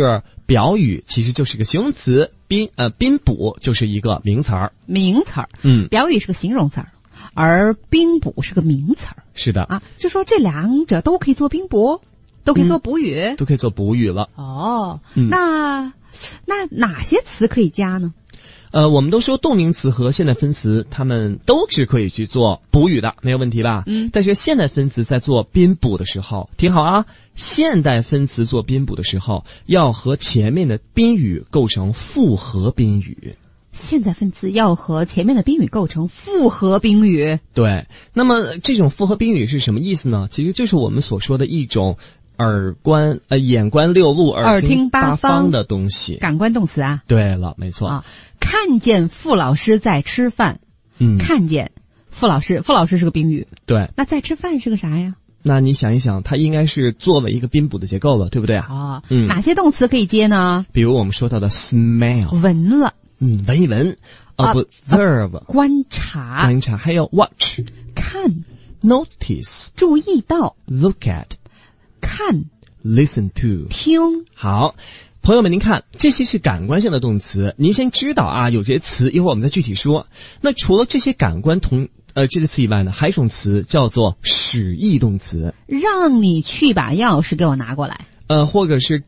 表语其实就是个形容词，宾补就是一个名词儿。 名词儿，表语是个形容词儿，而宾补是个名词儿。 是的啊，就说这两者都可以做宾补，都可以做补语， 都可以做补语了。 哦，那哪些词可以加呢？ 我们都说动名词和现在分词，它们都是可以去做补语的，没有问题吧？但是现代分词在做宾补的时候，听好啊，现代分词做宾补的时候，要和前面的宾语构成复合宾语。 现在分词要和前面的宾语构成复合宾语。 对，那么这种复合宾语是什么意思呢？其实就是我们所说的一种眼观六路，耳听八方的东西。 感官动词啊。 对了，没错啊。看见傅老师在吃饭。看见傅老师是个宾语。对。那在吃饭是个啥呀？ 那你想一想，它应该是作为一个宾补的结构了，对不对啊？ 哪些动词可以接呢？ 比如我们说到的 smell， 闻了。 闻一闻。observe， 观察。 还有 watch， 看。 notice， 注意到。 look at， 看。 listen to， 听。 好，朋友们，您看，这些是感官性的动词，您先知道啊，有这些词，一会儿我们再具体说。那除了这些感官这些词以外呢，还有一种词叫做使役动词， 让你去把钥匙给我拿过来。 或者是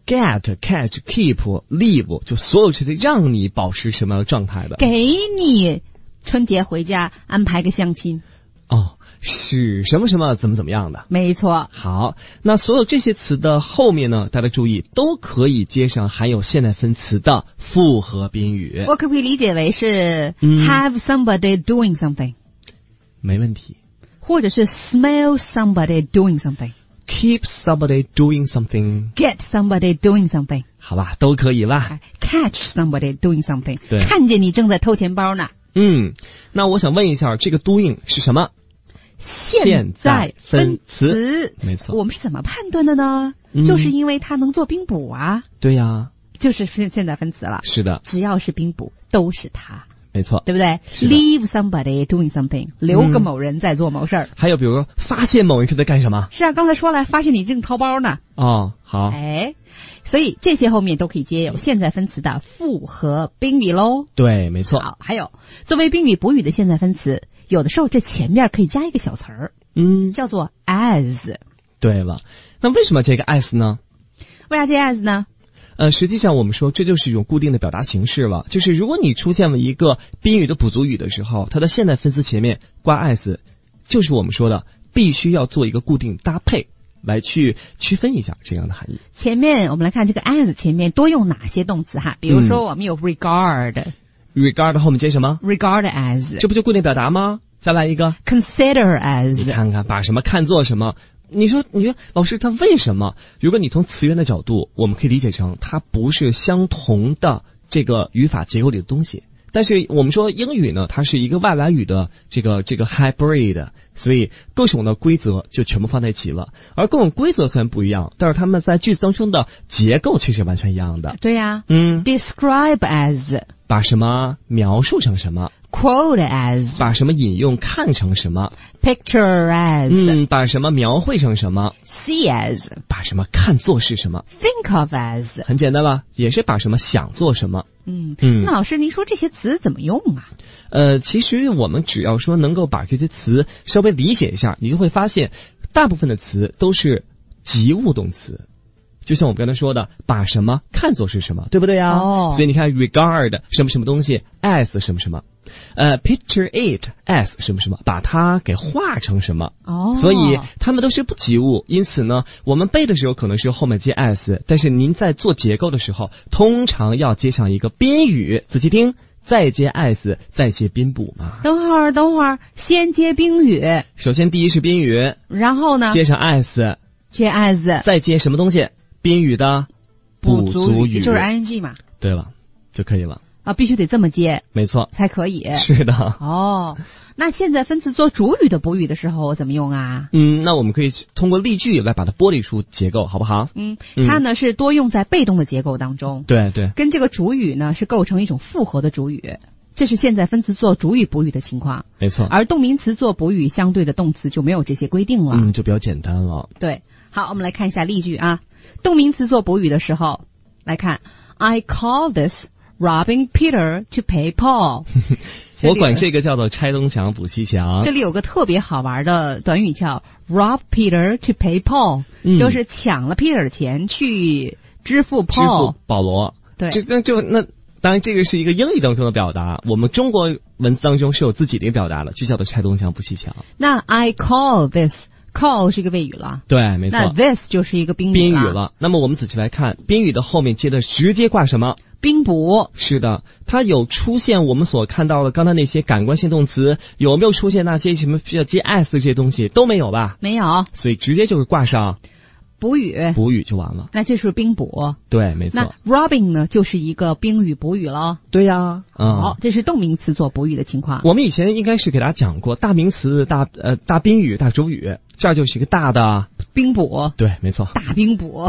get、catch、keep、leave， 就所有这些让你保持什么样的状态的。 给你春节回家安排个相亲。 使什么什么怎么样的。 没错。 好，那所有这些词的后面呢，大家注意，都可以接上含有现代分词的复合宾语。 我可不可以理解为是have somebody doing something？ 没问题。 或者是 smell somebody doing something。Keep somebody doing something， get somebody doing something， 好吧，都可以啦。 catch somebody doing something， 对， 看见你正在偷钱包呢。 那我想问一下，这个 doing 是什么？现在分词。没错。 我们是怎么判断的呢？就是因为它能做宾补啊。 对呀， 就是现在分词了。 是的， 只要是宾补都是它。 没错， 对不对 ？Leave somebody doing something， 留个某人在做某事儿。 还有比如说，发现某人是在干什么？ 是啊，刚才说了，发现你正掏包呢。 好。 所以这些后面都可以接有现在分词的复合宾语喽。 对，没错。 好，还有作为宾语补语的现在分词，有的时候这前面可以加一个小词儿，叫做 as。 对了，那为什么加一个 as 呢？ 为啥加 as 呢？ 实际上我们说这就是一种固定的表达形式了，就是如果你出现了一个宾语的补足语的时候，它的现在分词前面挂 as， 就是我们说的必须要做一个固定搭配来去区分一下这样的含义。 前面我们来看这个 as 前面多用哪些动词哈？比如说我们有 regard，regard 后面接什么 ？regard as， 这不就固定表达吗？再来一个 consider as， 你看看把什么看作什么。你说老师他为什么？如果你从词源的角度，我们可以理解成它不是相同的这个语法结构里的东西。但是我们说英语呢，它是一个外来语的这个 hybrid， 所以各种的规则就全部放在一起了。而各种规则虽然不一样，但是它们在句子当中的结构却是完全一样的。 对呀，describe as， 把什么描述成什么。 quote as， 把什么引用看成什么。 picture as， 把什么描绘成什么。 see as， 把什么看作是什么。 think of as， 很简单吧，也是把什么想做什么。 那老师您说这些词怎么用啊？ 其实我们只要说能够把这些词稍微理解一下，你就会发现大部分的词都是及物动词。就像我们刚才说的，把什么看作是什么，对不对呀？所以你看 regard 什么什么东西 as 什么什么，picture it as 什么什么，把它给画成什么。所以它们都是不及物，因此呢，我们背的时候可能是后面接 as， 但是您在做结构的时候，通常要接上一个宾语，仔细听，再接 as， 再接宾补嘛。 等会儿，先接宾语。 首先第一是宾语， 然后呢， 接上 as， 接 as， 再接什么东西？宾语的补足语， 就是 ing 嘛。 对了，就可以了啊，必须得这么接， 没错， 才可以。 是的。 那现在分词做主语的补语的时候怎么用啊？ 那我们可以通过例句来把它剥离出结构，好不好？ 它呢是多用在被动的结构当中。 对， 跟这个主语呢是构成一种复合的主语。这是现在分词做主语补语的情况， 没错。 而动名词做补语，相对的动词就没有这些规定了， 就比较简单了。 对，好，我们来看一下例句啊。动名词做补语的时候，来看 I call this robbing Peter to pay Paul 我管这个叫做拆东墙补西墙。 这里有个特别好玩的短语叫 rob Peter to pay Paul，就是抢了 Peter 的钱去支付 Paul， 保罗。 对， 那当然这个是一个英语当中的表达，我们中国文字当中是有自己的一个表达的，就叫做拆东墙补西墙。 那 I call this call 是一个谓语了， 对，没错。 那 this 就是一个宾语了。那么我们仔细来看，宾语的后面接的直接挂什么？ 宾补。 是的，它有出现我们所看到的刚才那些感官性动词，有没有出现那些什么需要接 s 这些东西？都没有吧？ 没有， 所以直接就是挂上补语就完了。 那这是宾补。 对，没错。 那 robbing 呢，就是一个宾语补语了。 对呀， 好，这是动名词做补语的情况。 我们以前应该是给大家讲过，大名词、大宾语、大主语，这儿就是一个大的宾补。 对，没错， 大宾补。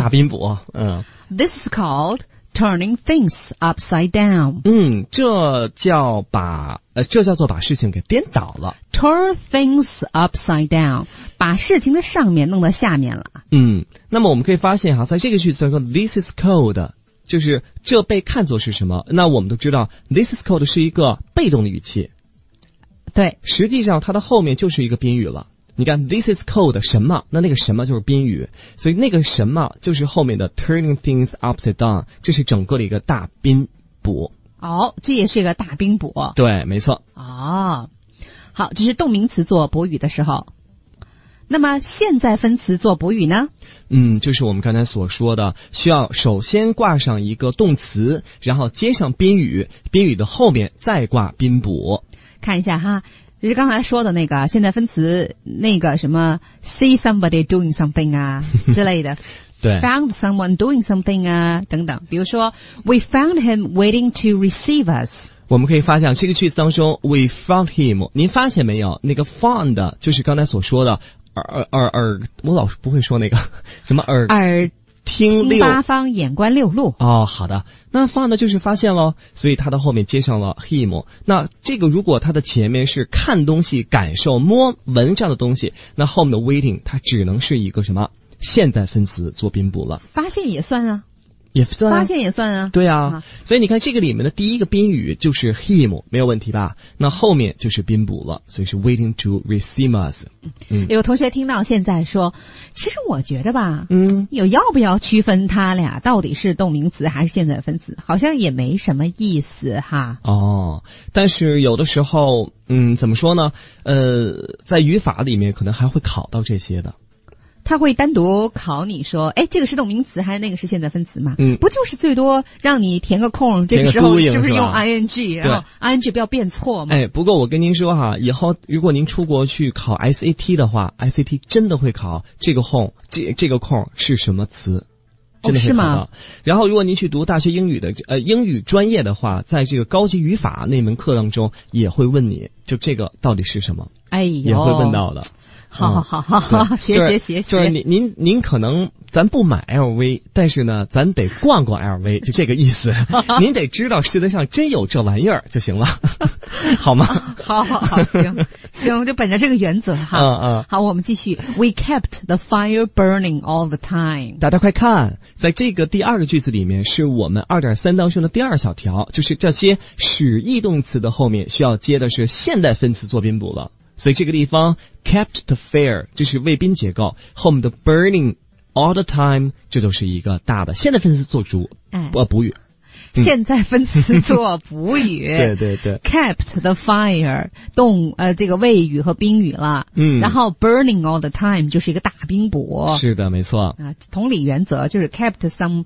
This is called turning things upside down。 这叫做把事情给颠倒了。 Turn things upside down， 把事情的上面弄到下面了。 那么我们可以发现哈，在这个句子中 ，this is called， 就是这被看作是什么？那我们都知道 ，this is called 是一个被动的语气。 对， 实际上它的后面就是一个宾语了。你看 ，this is called 什么？那个什么就是宾语，所以那个什么就是后面的 turning things upside down， 这是整个的一个大宾补。 这也是一个大宾补。 对，没错。 好，这是动名词做补语的时候。那么现在分词做补语呢？ 就是我们刚才所说的，需要首先挂上一个动词，然后接上宾语，宾语的后面再挂宾补。 看一下哈。就是刚才说的那个现在分词，那个什么 see somebody doing something 啊之类的对 found someone doing something 啊等等。比如说 we found him waiting to receive us。 我们可以发现这个句子当中 we found him， 您发现没有？那个 found 就是刚才所说的我老是不会说那个什么耳听八方眼观六路。 好的，那 found 就是发现咯，所以它的后面接上了 him。那这个如果它的前面是看东西、感受、摸、闻这样的东西，那后面的 waiting 它只能是一个什么现在分词做宾补了。 发现也算啊。 也算发现也算啊。 对啊，所以你看这个里面的第一个宾语就是 him， 没有问题吧？那后面就是宾补了，所以是 waiting to receive us。 有同学听到现在说，其实我觉得吧，要不要区分它俩到底是动名词还是现在分词，好像也没什么意思哈。 但是有的时候，怎么说呢？在语法里面可能还会考到这些的。 他会单独考你说，这个是动名词还是那个是现在分词嘛？不就是最多让你填个空，这个时候是不是用 ing， 然后 ing 不要变错嘛？ 不过我跟您说哈，以后如果您出国去考 SAT 的话 ，SAT 真的会考这个空，这个空是什么词？真的会考到。是吗？然后如果您去读大学英语的英语专业的话，在这个高级语法那门课当中也会问你，就这个到底是什么？也会问到的。 好，学。 就是您可能咱不买 LV， 但是呢，咱得逛逛 LV， 就这个意思。您得知道世界上真有这玩意儿就行了，好吗？ 好，行，就本着这个原则哈。好，我们继续。We kept the fire burning all the time。 大家快看，在这个第二个句子里面，是我们 2.3 当中的第二小条，就是这些使役动词的后面需要接的是现代分词做宾补了。所以这个地方 kept the fire 就是谓宾结构，后面的 burning all the time 这就是一个大的现在分词做补语。 现在分词做补语。 对 kept the fire 这个谓语和宾语了。然后 burning all the time 就是一个大宾补。 是的，没错。 同理原则就是 kept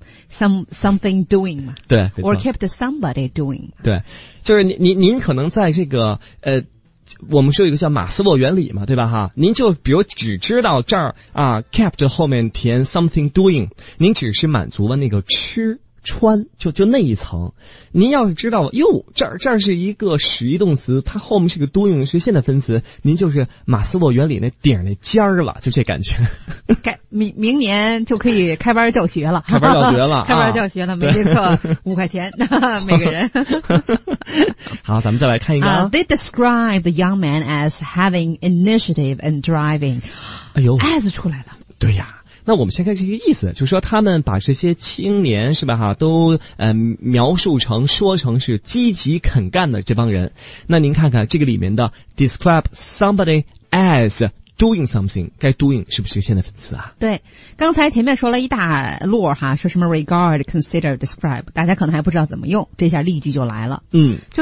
something doing 嘛。 对 or kept somebody doing。 对，就是您可能在这个我们说有一个叫马斯洛原理嘛，对吧哈？您就比如只知道这儿kept 后面填 something doing， 您只是满足了那个吃穿就那一层。您要是知道这儿是一个使役动词，它后面是个 doing 是现在分词，您就是马斯洛原理那顶那尖儿了，就这感觉。 明年就可以开班教学了。 开班教学了， 开班教学了，每节课5块钱每个人。 好，咱们再来看一个。 They describe the young man as having initiative and driving。 哎呦 as 出来了。 对呀。 那我们先看这个意思，就是说他们把这些青年是吧都描述成说成是积极肯干的这帮人。那您看看这个里面的 describe somebody as doing something， 该 doing 是不是个现代分词啊？ 对，刚才前面说了一大摞说什么 regard, consider, describe， 大家可能还不知道怎么用，这下例句就来了。就是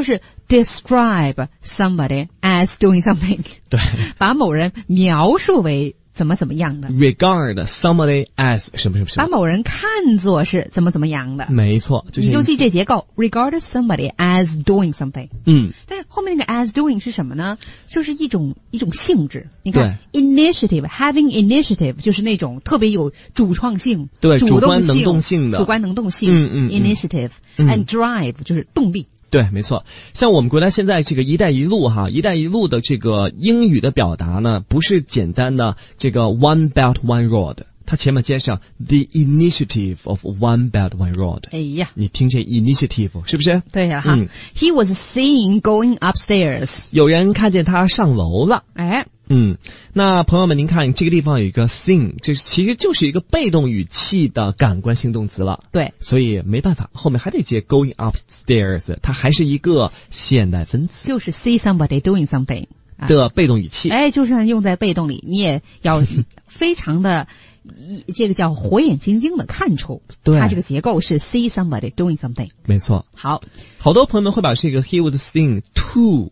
describe somebody as doing something， 对， 把某人描述为怎么样的。 regard somebody as 什么， 把某人看作是怎么样的。 没错， 你就记这结构 regard somebody as doing something。但是后面那个 as doing 是什么呢？就是一种性质。你看 initiative having initiative 就是那种特别有主创性， 对， 主观能动性的， 主观能动性initiative and drive 就是动力。 对，没错。像我们国家现在这个一带一路一带一路的这个英语的表达呢，不是简单的这个 one belt one road， 它前面接上 the initiative of one belt one road。 哎呀， 你听这 initiative 是不是？ 对呀He was seen going upstairs， 有人看见他上楼了。那朋友们，您看这个地方有一个 seen， 这其实就是一个被动语气的感官性动词了。 对， 所以没办法，后面还得接 going upstairs， 它还是一个现代分词， 就是 see somebody doing something 的被动语气。 就是用在被动里，你也要非常的这个叫火眼金睛的看出，对，它这个结构是 see somebody doing something。 没错。 好多朋友们会把这个 he was seen to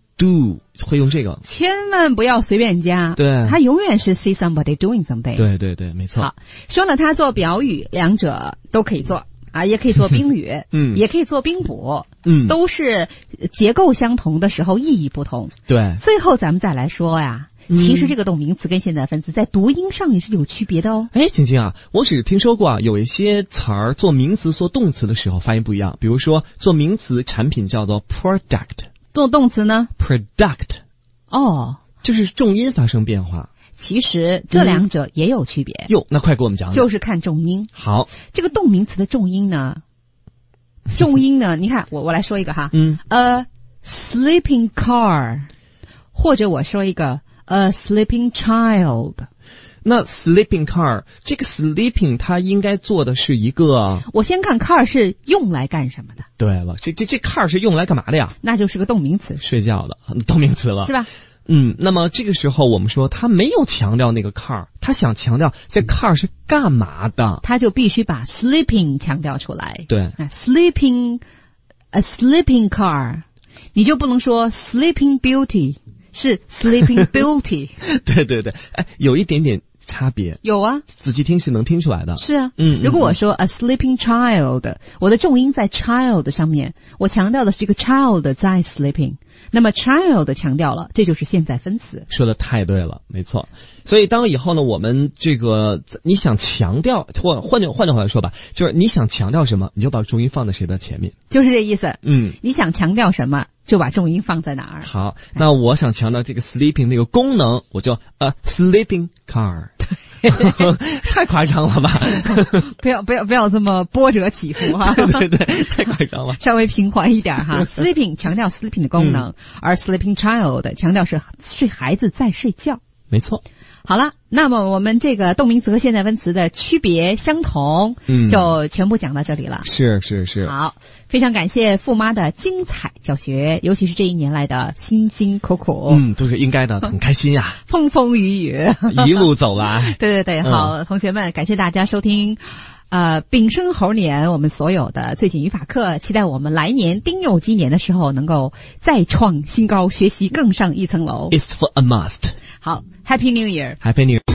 do 会用这个， 千万不要随便加。 对， 它永远是 see somebody doing something。 对，没错。 好，说了它做表语，两者都可以做也可以做宾语，也可以做宾补，都是结构相同的时候意义不同。 对， 最后咱们再来说其实这个动名词跟现在分词在读音上也是有区别的哦。 晶晶我只听说过有一些词儿做名词做动词的时候发音不一样，比如说做名词产品叫做 product， 做动词呢 product， 就是重音发生变化。 其实这两者也有区别。 那快给我们讲讲。 就是看重音。好，这个动名词的重音呢，你看我来说一个a sleeping car， 或者我说一个a sleeping child。 那 sleeping car 这个 sleeping 它应该做的是一个， 我先看 car 是用来干什么的。 对了，这 car 是用来干嘛的呀？ 那就是个动名词， 睡觉的动名词了， 是吧？ 那么这个时候我们说他没有强调那个 car， 他想强调这 car 是干嘛的， 他就必须把 sleeping 强调出来。 对 ，sleeping a sleeping car， 你就不能说 sleeping beauty， 是 sleeping beauty。 对，有一点点差别。 有仔细听是能听出来的。 是如果我说 a sleeping child， 我的重音在 child 上面，我强调的是这个 child 在 sleeping， 那么 child 强调了，这就是现在分词。说的太对了，没错。所以当以后呢，我们这个你想强调，换句话来说吧，就是你想强调什么，你就把重音放在谁的前面， 就是这意思。你想强调什么，就把重音放在哪儿。 好，那我想强调这个 sleeping 那个功能，我就a sleeping car。太夸张了吧？ 不要这么波折起伏对，太夸张了。 稍微平缓一点sleeping 强调 sleeping 的功能，而 sleeping child 强调是孩子在睡觉。 没错。 好了，那么我们这个动名词和现在分词的区别相同，就全部讲到这里了。 是。 好，非常感谢富妈的精彩教学，尤其是这一年来的辛辛苦苦。 都是应该的，很开心呀。 风风雨雨一路走来。 对，好，同学们，感谢大家收听丙申猴年我们所有的最近语法课，期待我们来年丁酉鸡年的时候能够再创新高，学习更上一层楼。 It's for a must。 好，Happy New Year。 Happy New Year。